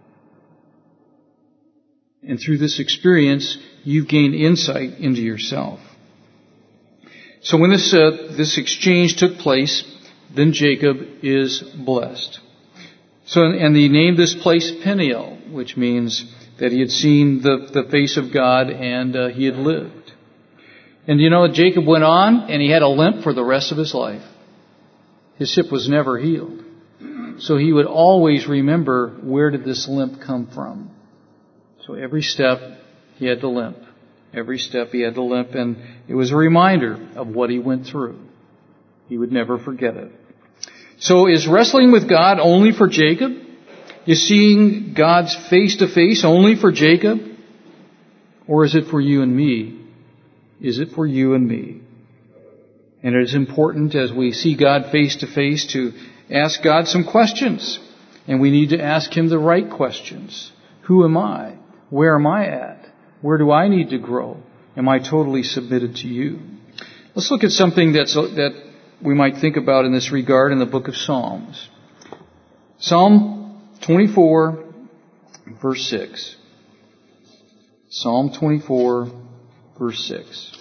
And through this experience, you've gained insight into yourself. So when this uh, this exchange took place, then Jacob is blessed. So, and he named this place Peniel, which means that he had seen the, the face of God and uh, he had lived. And you know, Jacob went on and he had a limp for the rest of his life. His hip was never healed. So he would always remember, where did this limp come from? So every step he had to limp. Every step he had to limp, and it was a reminder of what he went through. He would never forget it. So is wrestling with God only for Jacob? Is seeing God's face to face only for Jacob? Or is it for you and me? Is it for you and me? And it is important as we see God face to face to ask God some questions. And we need to ask Him the right questions. Who am I? Where am I at? Where do I need to grow? Am I totally submitted to you? Let's look at something that's, that we might think about in this regard in the book of Psalms. Psalm twenty-four, verse six. Psalm twenty-four, verse six.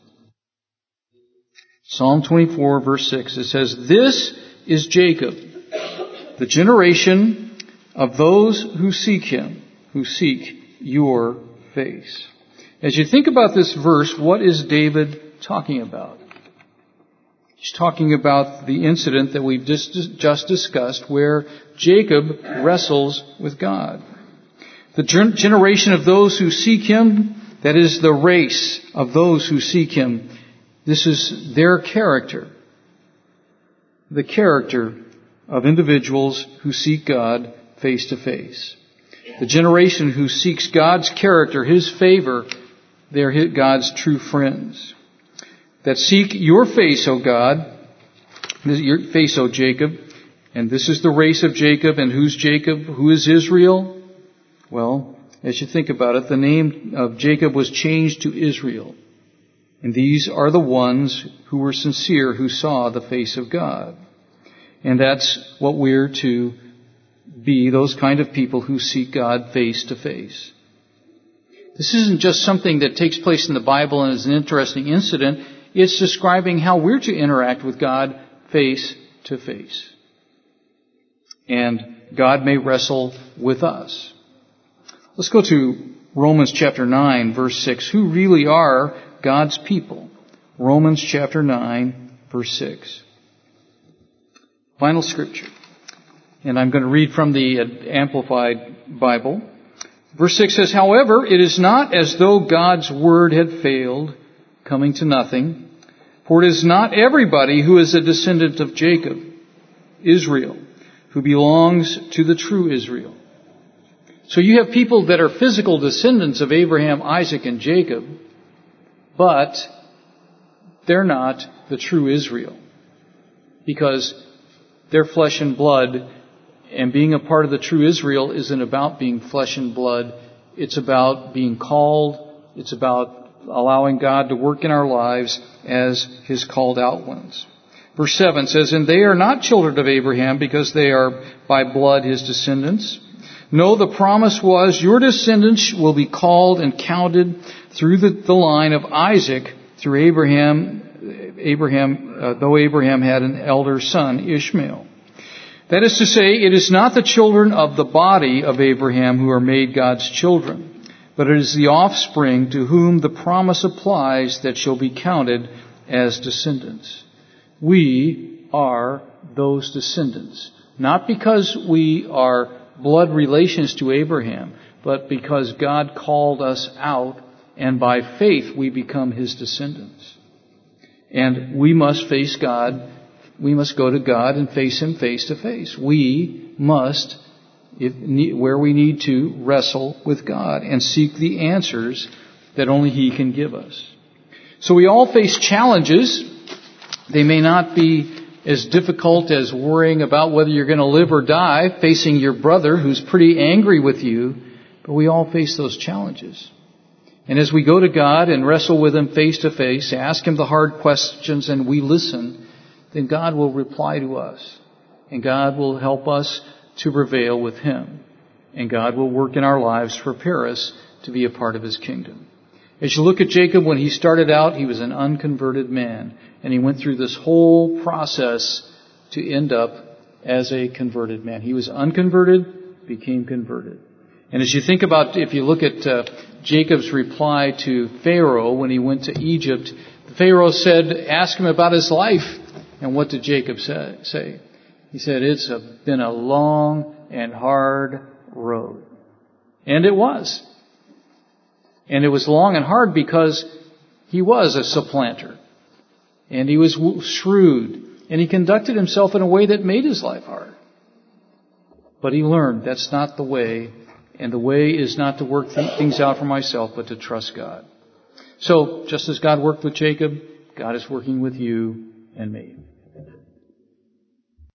Psalm twenty-four, verse six. It says, this is Jacob, the generation of those who seek him, who seek your face. As you think about this verse, what is David talking about? He's talking about the incident that we've just, just discussed where Jacob wrestles with God. The generation of those who seek him, that is the race of those who seek him, this is their character. The character of individuals who seek God face to face. The generation who seeks God's character, His favor, they're God's true friends. That seek your face, O God, your face, O Jacob. And this is the race of Jacob. And who's Jacob? Who is Israel? Well, as you think about it, the name of Jacob was changed to Israel. And these are the ones who were sincere, who saw the face of God. And that's what we're to be, those kind of people who seek God face to face. This isn't just something that takes place in the Bible and is an interesting incident. It's describing how we're to interact with God face to face. And God may wrestle with us. Let's go to Romans chapter nine, verse six. Who really are God's people? Romans chapter nine, verse six. Final scripture. And I'm going to read from the Amplified Bible. Verse six says, however, it is not as though God's word had failed, coming to nothing. For it is not everybody who is a descendant of Jacob, Israel, who belongs to the true Israel. So you have people that are physical descendants of Abraham, Isaac, and Jacob, but they're not the true Israel. Because they're flesh and blood. And being a part of the true Israel isn't about being flesh and blood. It's about being called. It's about allowing God to work in our lives as His called out ones. Verse seven says, and they are not children of Abraham because they are by blood his descendants. No, the promise was, your descendants will be called and counted through the, the line of Isaac, through Abraham, Abraham, uh, though Abraham had an elder son, Ishmael. That is to say, it is not the children of the body of Abraham who are made God's children, but it is the offspring to whom the promise applies that shall be counted as descendants. We are those descendants, not because we are blood relations to Abraham, but because God called us out, and by faith we become His descendants. And we must face God. We must go to God and face Him face to face. We must if, where we need to wrestle with God and seek the answers that only He can give us. So we all face challenges. They may not be as difficult as worrying about whether you're going to live or die, facing your brother who's pretty angry with you, but we all face those challenges. And as we go to God and wrestle with Him face to face, ask Him the hard questions, and we listen, then God will reply to us. And God will help us to prevail with Him. And God will work in our lives to prepare us to be a part of His kingdom. As you look at Jacob, when he started out, he was an unconverted man. And he went through this whole process to end up as a converted man. He was unconverted, became converted. And as you think about, if you look at uh, Jacob's reply to Pharaoh when he went to Egypt, Pharaoh said, ask him about his life. And what did Jacob say? say? He said, it's a, been a long and hard road. And it was. And it was long and hard because he was a supplanter. And he was shrewd. And he conducted himself in a way that made his life hard. But he learned that's not the way. And the way is not to work things out for myself, but to trust God. So, just as God worked with Jacob, God is working with you and me.